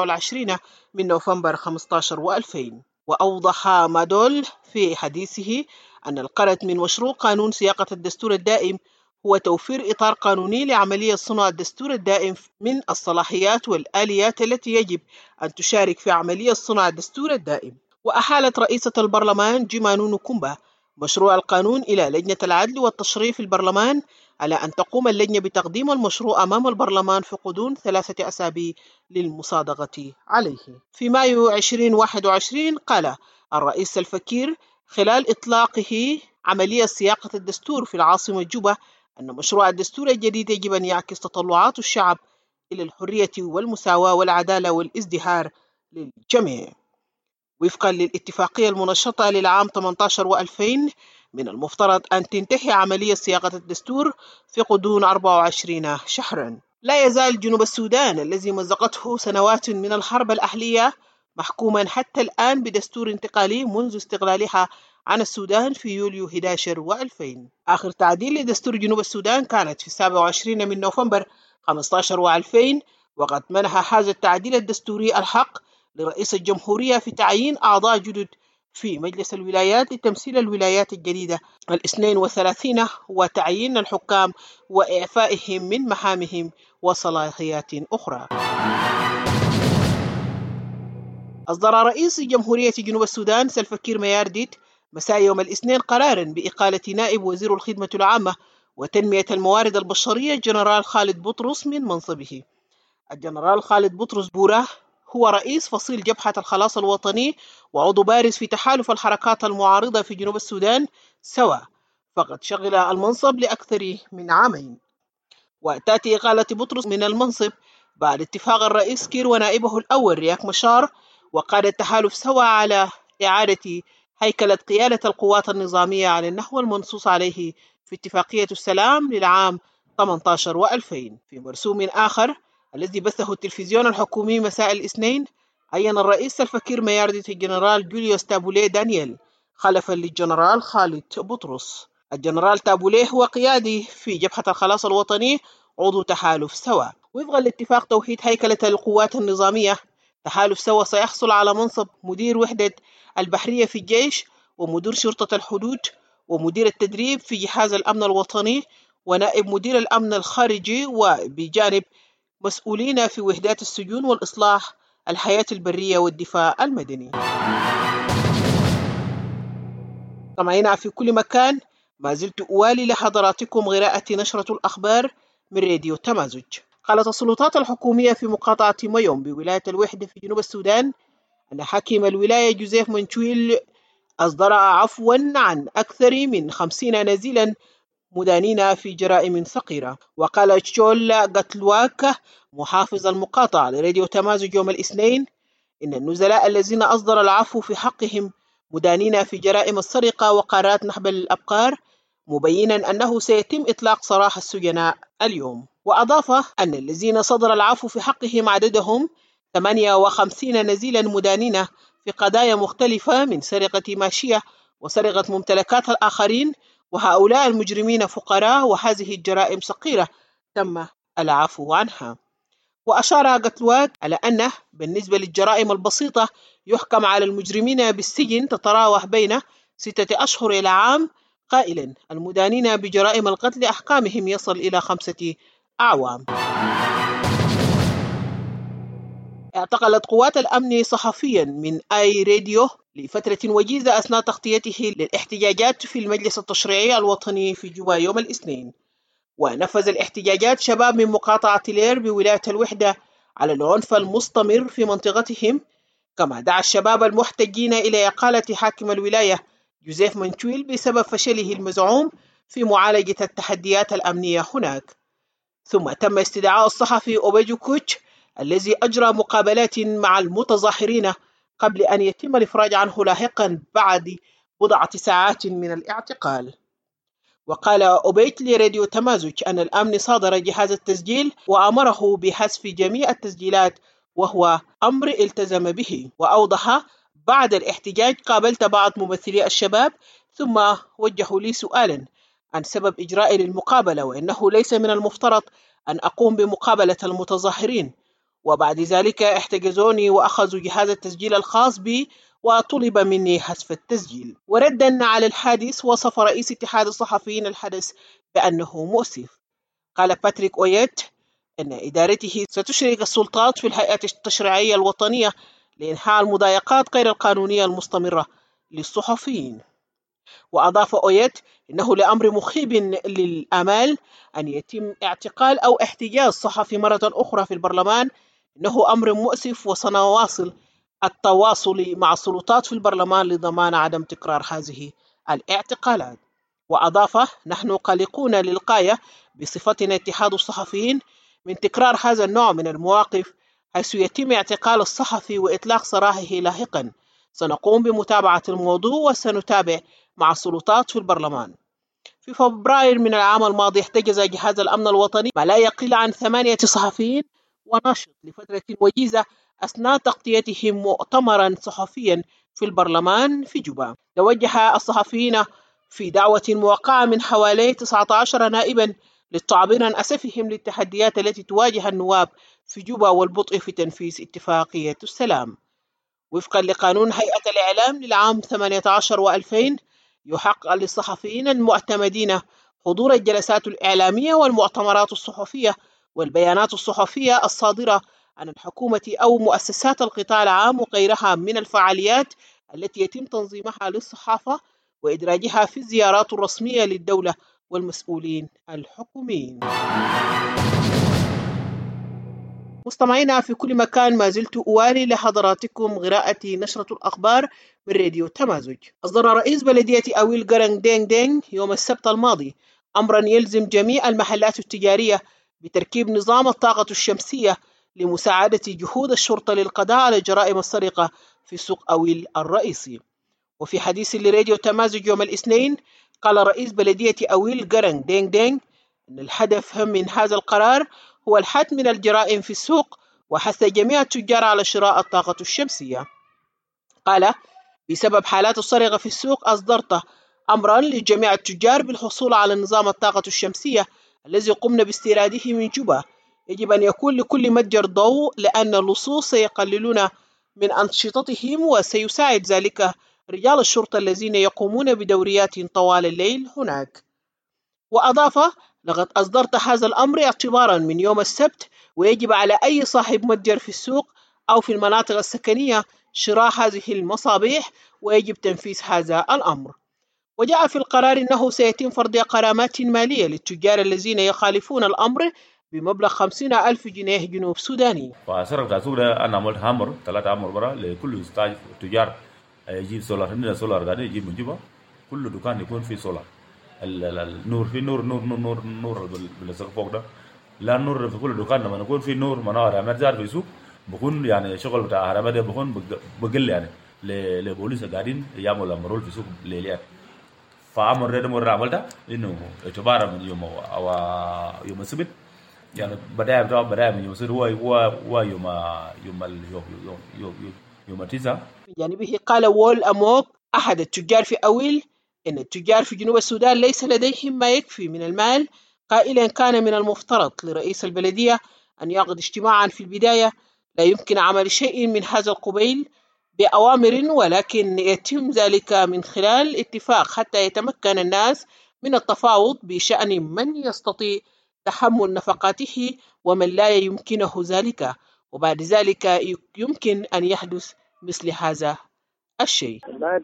27 من نوفمبر 15 و2000. وأوضح مادول في حديثه أن الغرض من مشروع قانون سياقة الدستور الدائم هو توفير إطار قانوني لعملية صنع الدستور الدائم من الصلاحيات والآليات التي يجب أن تشارك في عملية صنع الدستور الدائم. وأحالت رئيسة البرلمان جيمانو نكومبا مشروع القانون إلى لجنة العدل والتشريع في البرلمان على أن تقوم اللجنة بتقديم المشروع أمام البرلمان في غضون 3 أسابيع للمصادقة عليه. في مايو 2021 قال الرئيس سلفا-كير خلال إطلاقه عملية سياقة الدستور في العاصمة جوبا أن مشروع الدستور الجديد يجب أن يعكس تطلعات الشعب إلى الحرية والمساواة والعدالة والازدهار للجميع. وفقا للاتفاقية المنشطة للعام 18 و2000 من المفترض أن تنتهي عملية صياغة الدستور في غضون 24 شهرا. لا يزال جنوب السودان الذي مزقته سنوات من الحرب الأهلية محكوما حتى الآن بدستور انتقالي منذ استقلالها عن السودان في يوليو 11 و2000. آخر تعديل لدستور جنوب السودان كانت في 27 من نوفمبر 15 و2000، وقد منح هذا التعديل الدستوري الحق لرئيس الجمهورية في تعيين أعضاء جدد في مجلس الولايات لتمثيل الولايات الجديدة 32 وتعيين الحكام وإعفائهم من مهامهم وصلاحيات أخرى. أصدر رئيس جمهورية جنوب السودان سلفا-كير ميارديت مساء يوم الاثنين قرارا بإقالة نائب وزير الخدمة العامة وتنمية الموارد البشرية الجنرال خالد بطرس من منصبه. الجنرال خالد بطرس بوراه هو رئيس فصيل جبهة الخلاص الوطني وعضو بارز في تحالف الحركات المعارضة في جنوب السودان سوا، فقد شغل المنصب لأكثر من عامين. وتأتي إقالة بطرس من المنصب بعد اتفاق الرئيس كير ونائبه الأول رياك مشار وقاد التحالف سوا على إعادة هيكلة قيادة القوات النظامية على النحو المنصوص عليه في اتفاقية السلام للعام 18 و2000. في مرسوم آخر الذي بثه التلفزيون الحكومي مساء الاثنين، عين الرئيس سلفا-كير ميارديت الجنرال جوليوس تابوليه دانييل خلفا للجنرال خالد بطرس. الجنرال تابوليه هو قيادي في جبهة الخلاص الوطني عضو تحالف سوا. وفقا لاتفاق توحيد هيكلة القوات النظامية تحالف سوا سيحصل على منصب مدير وحدة البحرية في الجيش، ومدير شرطة الحدود، ومدير التدريب في جهاز الأمن الوطني، ونائب مدير الأمن الخارجي، وبجانب مسؤولين في وحدات السجون والإصلاح الحياة البرية والدفاع المدني. سمعينا في كل مكان، ما زلت أوالي لحضراتكم قراءة نشرة الأخبار من راديو تمازج. قالت السلطات الحكومية في مقاطعة مايوم بولاية الوحدة في جنوب السودان أن حاكم الولاية جوزيف منشويل أصدر عفوا عن أكثر من 50 نزيلا مدانين في جرائم صغيرة. وقال تشول قتلواك محافظ المقاطعة لراديو تمازج يوم الاثنين إن النزلاء الذين أصدر العفو في حقهم مدانين في جرائم السرقة وقارات نهب الأبقار، مبينا أنه سيتم إطلاق سراح السجناء اليوم. وأضاف أن الذين صدر العفو في حقهم عددهم 58 نزيلا مدانين في قضايا مختلفة من سرقة ماشية وسرقة ممتلكات الآخرين، وهؤلاء المجرمين فقراء وهذه الجرائم صغيرة تم العفو عنها. وأشار قتلواك على أنه بالنسبة للجرائم البسيطة يحكم على المجرمين بالسجن تتراوح بين 6 أشهر إلى عام، قائلا المدانين بجرائم القتل أحكامهم يصل إلى 5 أعوام. اعتقلت قوات الأمن صحفيا من آي راديو لفترة وجيزة أثناء تغطيته للاحتجاجات في المجلس التشريعي الوطني في جوبا يوم الاثنين. ونفذ الاحتجاجات شباب من مقاطعة لير بولاية الوحدة على العنف المستمر في منطقتهم، كما دعا الشباب المحتجين إلى إقالة حاكم الولاية جوزيف منشويل بسبب فشله المزعوم في معالجة التحديات الأمنية هناك. ثم تم استدعاء الصحفي أوبيجو كوتش الذي أجرى مقابلات مع المتظاهرين قبل أن يتم الإفراج عنه لاحقا بعد بضعة ساعات من الاعتقال. وقال أوبيت لراديو تمازج أن الأمن صادر جهاز التسجيل وأمره بحذف جميع التسجيلات، وهو أمر التزم به. وأوضح بعد الاحتجاج قابلت بعض ممثلي الشباب ثم وجهوا لي سؤالا عن سبب إجراء المقابلة، وإنه ليس من المفترض أن أقوم بمقابلة المتظاهرين. وبعد ذلك احتجزوني وأخذوا جهاز التسجيل الخاص بي وطلب مني حذف التسجيل. وردا على الحادث وصف رئيس اتحاد الصحفيين الحدث بأنه مؤسف. قال باتريك أويت أن إدارته ستشرك السلطات في الهيئة التشريعية الوطنية لإنهاء المضايقات غير القانونية المستمرة للصحفيين. وأضاف أويت إنه لأمر مخيب للآمال أن يتم اعتقال أو احتجاز صحفي مرة أخرى في البرلمان، إنه أمر مؤسف وسنواصل التواصل مع السلطات في البرلمان لضمان عدم تكرار هذه الاعتقالات. وأضاف نحن قلقون للغاية بصفتنا اتحاد الصحفيين من تكرار هذا النوع من المواقف حيث يتم اعتقال الصحفي وإطلاق سراحه لاحقا. سنقوم بمتابعة الموضوع وسنتابع مع السلطات في البرلمان. في فبراير من العام الماضي احتجز جهاز الأمن الوطني ما لا يقل عن 8 صحفيين وناشط لفترة وجيزة أثناء تغطيتهم مؤتمرا صحفيا في البرلمان في جوبا. توجه الصحفيين في دعوة موقعة من حوالي 19 نائبا للتعبير عن أسفهم للتحديات التي تواجه النواب في جوبا والبطء في تنفيذ اتفاقية السلام. وفقا لقانون هيئة الإعلام للعام 18 و2000 يحق للصحفيين المعتمدين حضور الجلسات الإعلامية والمؤتمرات الصحفية والبيانات الصحفية الصادرة عن الحكومة أو مؤسسات القطاع العام وغيرها من الفعاليات التي يتم تنظيمها للصحافة وإدراجها في الزيارات الرسمية للدولة والمسؤولين الحكوميين. مستمعينا في كل مكان، ما زلت أوالي لحضراتكم قراءة نشرة الأخبار من راديو تمازج. أصدر رئيس بلدية أويل قرن دينغ دينغ يوم السبت الماضي أمرا يلزم جميع المحلات التجارية بتركيب نظام الطاقة الشمسية لمساعدة جهود الشرطة للقضاء على جرائم السرقة في سوق أويل الرئيسي. وفي حديث لراديو تمازج يوم الاثنين قال رئيس بلدية أويل قرن دينغ دينغ أن الهدف من هذا القرار هو الحد من الجرائم في السوق وحث جميع التجار على شراء الطاقة الشمسية. قال بسبب حالات السرقة في السوق أصدرت أمرا لجميع التجار بالحصول على نظام الطاقة الشمسية الذي قمنا باستيراده من جوبا يجب أن يكون لكل متجر ضوء، لأن اللصوص سيقللون من أنشطتهم، وسيساعد ذلك رجال الشرطة الذين يقومون بدوريات طوال الليل هناك. وأضاف: لقد أصدرت هذا الأمر اعتبارا من يوم السبت، ويجب على أي صاحب متجر في السوق أو في المناطق السكنية شراء هذه المصابيح، ويجب تنفيذ هذا الأمر. وجاء في القرار أنه سيتم فرض غرامات مالية للتجار الذين يخالفون الأمر بمبلغ 50,000 جنيه جنوب سوداني. فأسرق السوق ده أنا عملت هامر 3 هامر برا لكل تجار يجيب سولار. عندنا سولار قاعدين يجيب من جوا، كل دكان يكون فيه سولار. النور في نور بالسقف فوق ده، لا النور في كل دكان. لما يكون في نور منار عمل زار في السوق بكون يعني شغل بتاع هرمات ده بكون بقل يعني لبوليس قاعدين يعملوا مرول في السوق ليليات. فأمر ده مرة عملتها إنه اعتبارا من يوم السبت، يعني بداية من يوم السبت هو يوم التسعة. يعني به قال وول أموك أحد التجار في أويل إن التجار في جنوب السودان ليس لديهم ما يكفي من المال، قائلا: كان من المفترض لرئيس البلدية أن يعقد اجتماعا في البداية، لا يمكن عمل شيء من هذا القبيل بأوامر، ولكن يتم ذلك من خلال اتفاق حتى يتمكن الناس من التفاوض بشأن من يستطيع تحمل نفقاته ومن لا يمكنه ذلك، وبعد ذلك يمكن أن يحدث مثل هذا الشيء. لا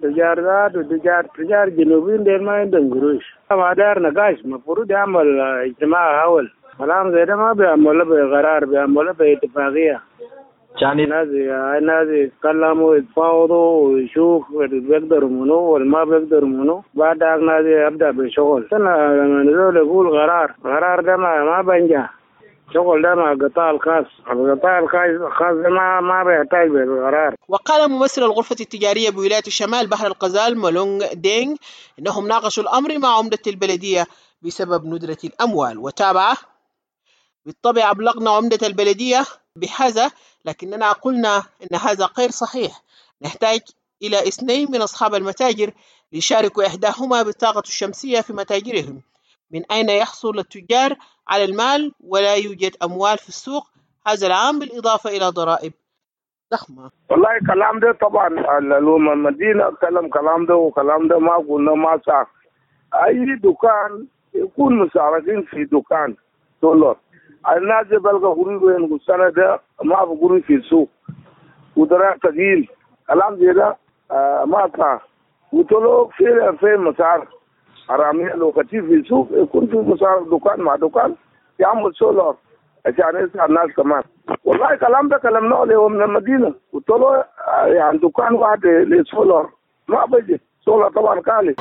تجار جنوبيين دير ما عندهم قروش، ما دار نقاش، المفروض يعمل اجتماع أول. كلام زي ده ما بيعمله بقرار، بيعمله باتفاقية. يعني الناس يتكلموا يتفاوضوا ويشوف بيقدروا منو والما بيقدروا منو، بعد الناس يبدأ بالشغل. لما نزول يقول قرار ده ما بنجح، شغل ده مع القطاع الخاص. القطاع الخاص ده ما بيحتاج بالقرار. وقال ممثل الغرفة التجارية بولاية الشمال بحر الغزال مالونغ دينغ إنهم ناقشوا الأمر مع عمدة البلدية بسبب ندرة الأموال. وتابع: بالطبع أبلغنا عمدة البلدية بهذا، لكننا قلنا إن هذا غير صحيح. نحتاج إلى 2 من أصحاب المتاجر ليشاركوا إحداهما بالطاقة الشمسية في متاجرهم. من أين يحصل التجار على المال ولا يوجد أموال في السوق هذا العام، بالإضافة إلى ضرائب ضخمة؟ والله كلام ده طبعا المدينة كلام ده، وكلام ده ما قلنا ما صح. أي دكان يكون مساعدين في دكان دولار، الناس بلغ قروبين والسنة ده ما بقروب في السوق ودراء تقيل. كلام زي ده ما صح. وطلوع في مسار حرامية لو كتير في السوق يكون في مسار دكان مع دكان يعمل سولار عشان يسعى الناس كمان. والله كلام ده كلامنا له من المدينة، وطلوع يعني دكان واحد للسولار ما بيجي سولار طبعا كالي.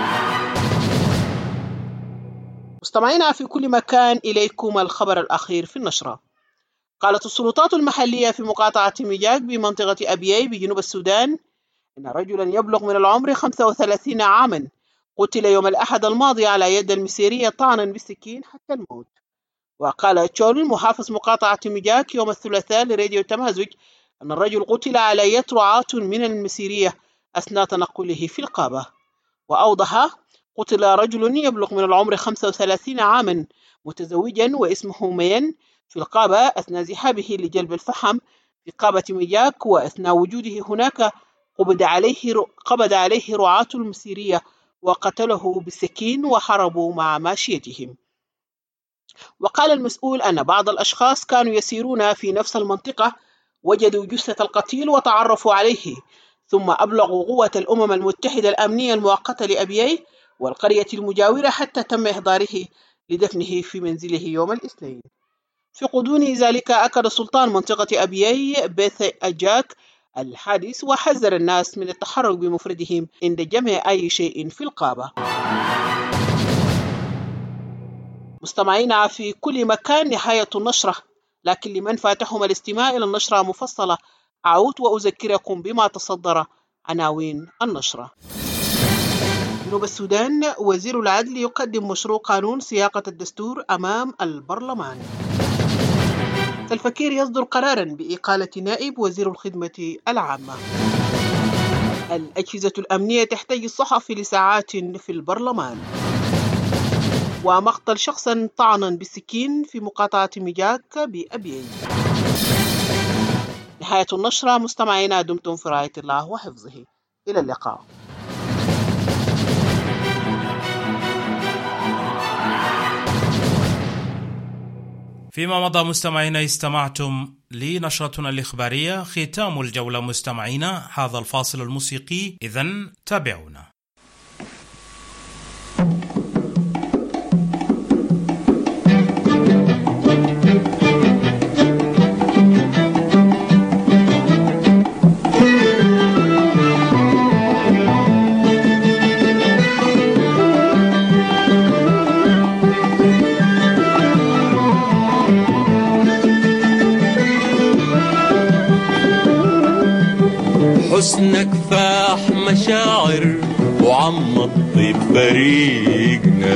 مستمعينا في كل مكان، إليكم الخبر الأخير في النشرة. قالت السلطات المحلية في مقاطعة ميجاك بمنطقة أبيي بجنوب السودان إن رجلا يبلغ من العمر 35 عاما قتل يوم الأحد الماضي على يد المسيرية طعنا بالسكين حتى الموت. وقال تشول محافظ مقاطعة ميجاك يوم الثلاثاء لراديو تمازج أن الرجل قتل على يد رعاة من المسيرية أثناء تنقله في القابة. وأوضح: قتل رجل يبلغ من العمر 35 عاما متزوجا واسمه مين في القابة أثناء ذهابه لجلب الفحم في قابة ميجاك، وأثناء وجوده هناك قبض عليه رعاة المسيرية وقتله بالسكين وهربوا مع ماشيتهم. وقال المسؤول أن بعض الأشخاص كانوا يسيرون في نفس المنطقة وجدوا جثة القتيل وتعرفوا عليه، ثم أبلغوا قوة الأمم المتحدة الأمنية المؤقتة لأبيي والقرية المجاورة حتى تم إحضاره لدفنه في منزله يوم الاثنين. في غضون ذلك أكد سلطان منطقة أبيي بيث أجاك الحادث وحذر الناس من التحرك بمفردهم عند جمع أي شيء في القابة. مستمعينا في كل مكان، نهاية النشرة، لكن لمن فاتهم الاستماع إلى النشرة مفصلة أعود وأذكركم بما تصدر عناوين النشرة. جنوب السودان، وزير العدل يقدم مشروع قانون صياغة الدستور أمام البرلمان. الفكير يصدر قرارا بإقالة نائب وزير الخدمة العامة. الأجهزة الأمنية تحتاج الصحفي لساعات في البرلمان. ومقتل شخص طعنا بالسكين في مقاطعة ميجاك بأبيي. نهاية النشرة. مستمعينا دمتم في رعاية الله وحفظه. إلى اللقاء. فيما مضى مستمعينا استمعتم لنشرتنا الإخبارية. ختام الجولة مستمعينا هذا الفاصل الموسيقي، إذن تابعونا. حسنك فاح مشاعر وعم الطيب فريقنا.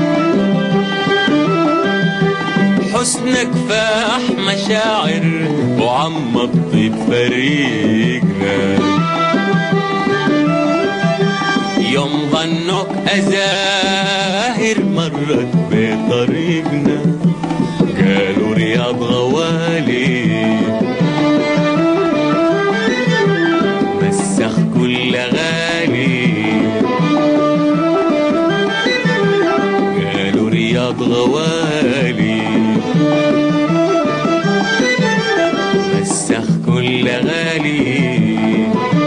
حسنك فاح مشاعر وعم الطيب فريقنا. يوم ظنك أزاهر مرت بطريقنا. قالوا رياض غوالي كل غالي. قالوا رياض غوالي مسخ كل غالي.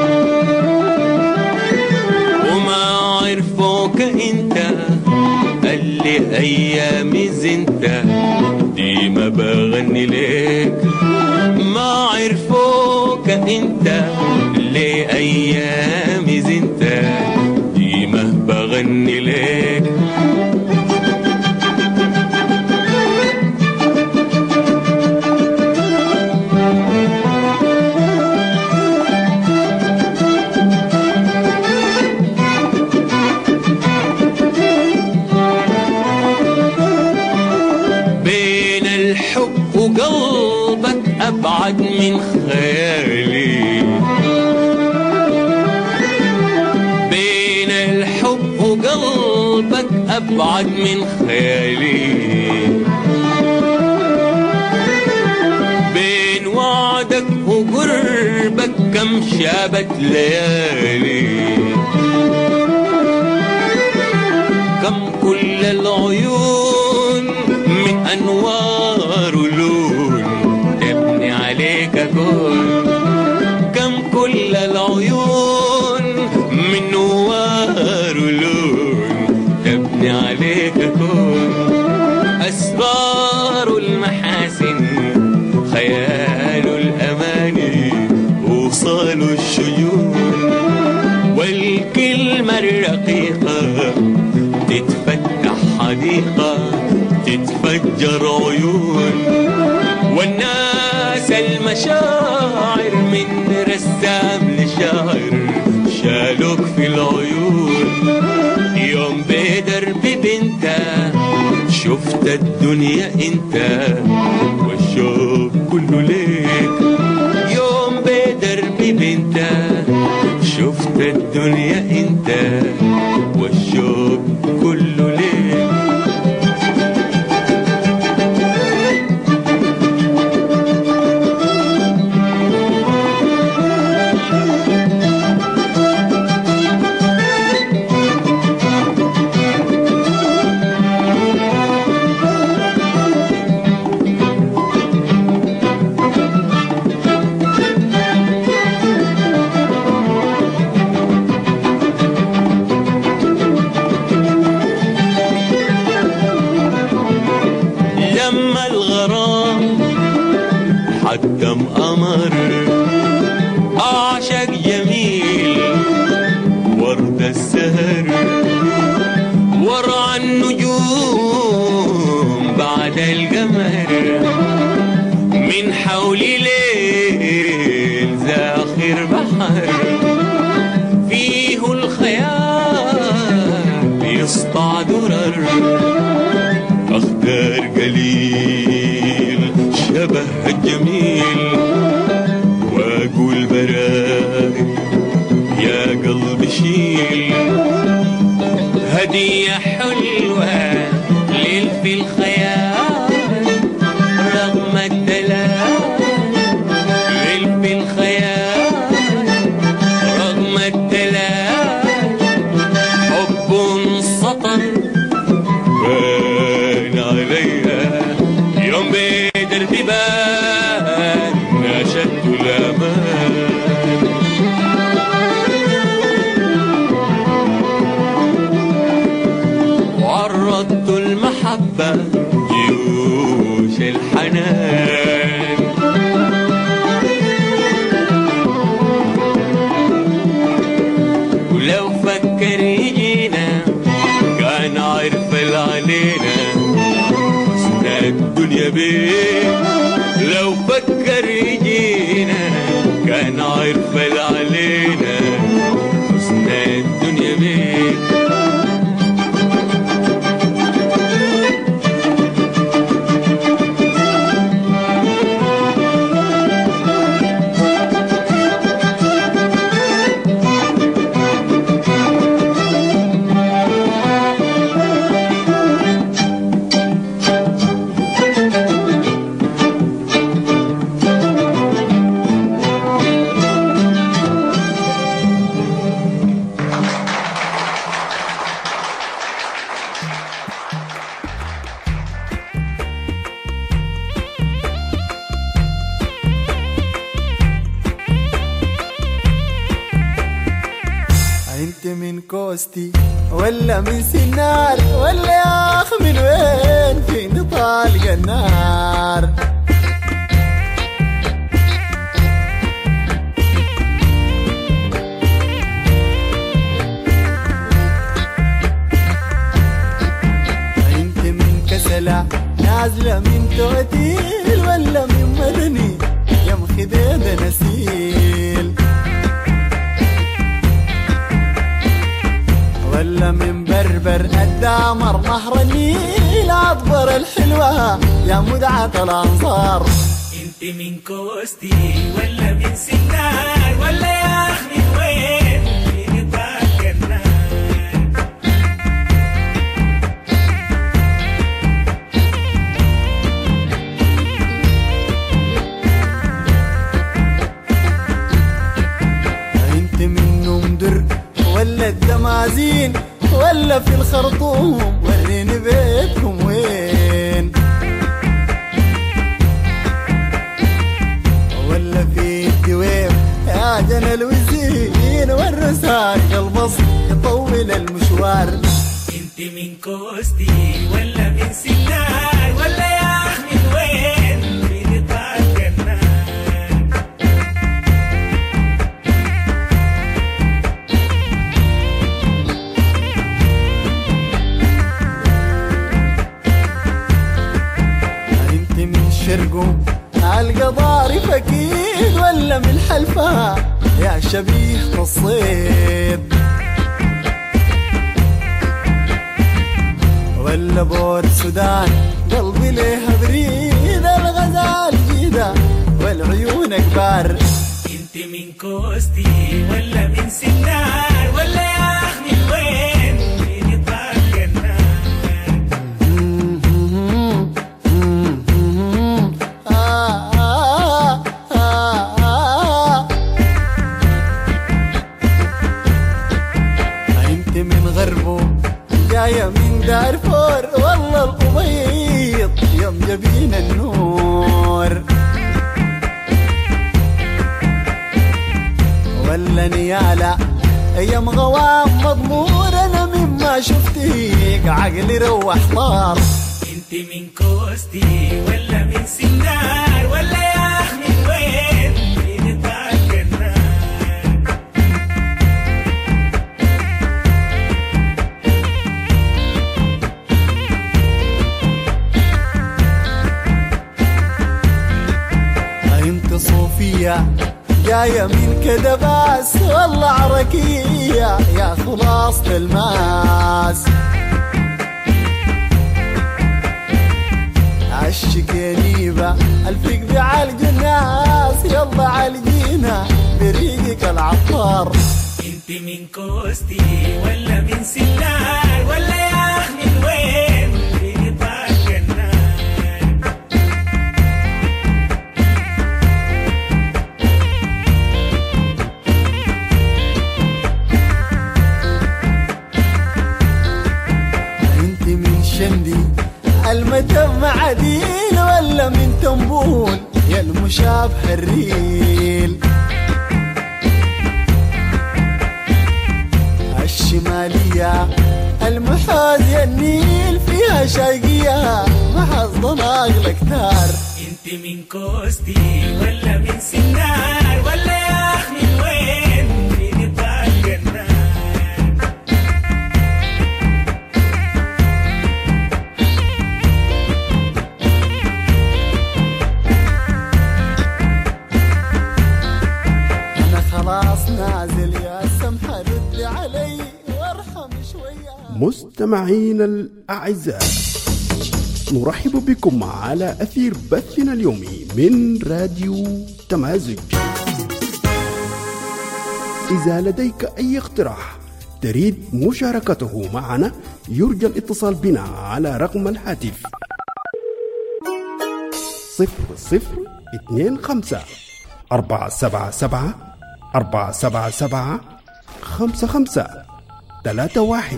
وما عرفوك انت اللي ايامي زنت ديما بغني ليك. ما عرفوك انت لأيامي زنت ديما بغني لك. بين الحب وقلبك أبعد من خيالي. قلبك أبعد من خيالي. بين وعدك وقربك كم شابت ليالي. كم كل العيون من أنوار ولون تبني عليك كون. كم كل العيون من نوار ولون تبني عليك كون. أسرار المحاسن خيال الأماني وصال الشجون. والكلمة الرقيقة تتفتح حديقة تتفجر عيون. والناس المشاعر من رسام لشاعر شالوك في العيون. يوم بدرب بنتا شفت الدنيا انت والشوق كله ليك. يوم بدرب بنتا شفت الدنيا انت والشوق كله ليك. المحبة جيوش الحنان. ولو فكر يجينا كان عارف علينا حسن الدنيا بيه. لو فكر يجينا كان عارف علينا حسن الدنيا بيه. انت من كوستي ولا من سنار ولا يا اخ من وين فين طالق النار؟ انت من كسلة نازلة من توتيل ولا من مدني يا مخديد نسيل؟ ولا من بربر الدامر نهر النيل عطبر الحلوة يا مدعة الأنصار؟ انت من كوستي ولا من سنار ولا يا اخ من وين فين طالق النار؟ انت من نمدر ولا الدمازين ولا في الخرطوم وريني بيتكم وين؟ ولا في الدويم يا جنى الوزين والرساق البص يطول المشوار؟ انت من كوستي ولا من سنار ولا يا اخ من وين فين طالق النار؟ شرقو عالقضاري فكيد ولا من حلفها يا شبيه الصيد؟ ولا بور سودان قلبي ليها بريد الغزال جيدة والعيون كبار؟ انت من كوستي ولا من سنار ولا يا اخ من وين فين طالق النار؟ انت من غربو جاية من دارفور والله الأبيض يوم جبين النور؟ ولا نيالة ايام غوام مضمور انا مما شفتيك عقلي روح طار؟ انت من كوستي ولا من سنار ولا يا اخ من وين فين طالق النار؟ انت صوفية جاية من كدباس والله عركية يا خلاصة الماس؟ عشق يا نيبة الفق بعالج الناس يلا عالجينا بريقك العطار؟ انت من كوستي ولا من سنار ولا يا اخ من وين فين طالق النار؟ انت من شندي المتم معدين ولا من تنبول يا المشابه الريل؟ الشمالية المحاذية النيل فيها شرقية ما حظ ناقلة كتار. انت من كوستي ولا من سنار ولا يا اخ من وين في قطاع الجنان؟ انا خلاص نازل يا سمحة رد علي وارحم شوية. مستمعين الأعزاء، نرحب بكم على أثير بثنا اليومي من راديو تمازج. إذا لديك أي اقتراح تريد مشاركته معنا يرجى الاتصال بنا على رقم الهاتف 0025 477 477 55 31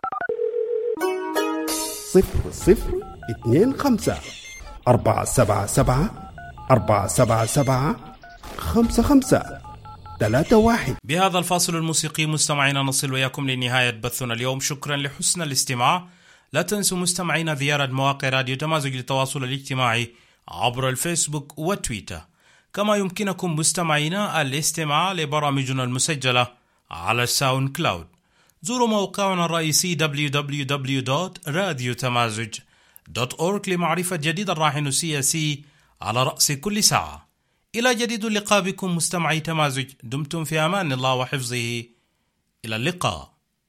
0025 477 477 55 31. بهذا الفاصل الموسيقي مستمعينا نصل وياكم لنهاية بثنا اليوم. شكرا لحسن الاستماع. لا تنسوا مستمعينا زيارة مواقع راديو تمازج للتواصل الاجتماعي عبر الفيسبوك وتويتر. كما يمكنكم مستمعينا الاستماع لبرامجنا المسجلة على الساوند كلاود. زوروا موقعنا الرئيسي www.radiotamazig.org لمعرفة جديد الراهن السياسي على رأس كل ساعة. إلى جديد اللقاء بكم مستمعي تمازج. دمتم في أمان الله وحفظه. إلى اللقاء.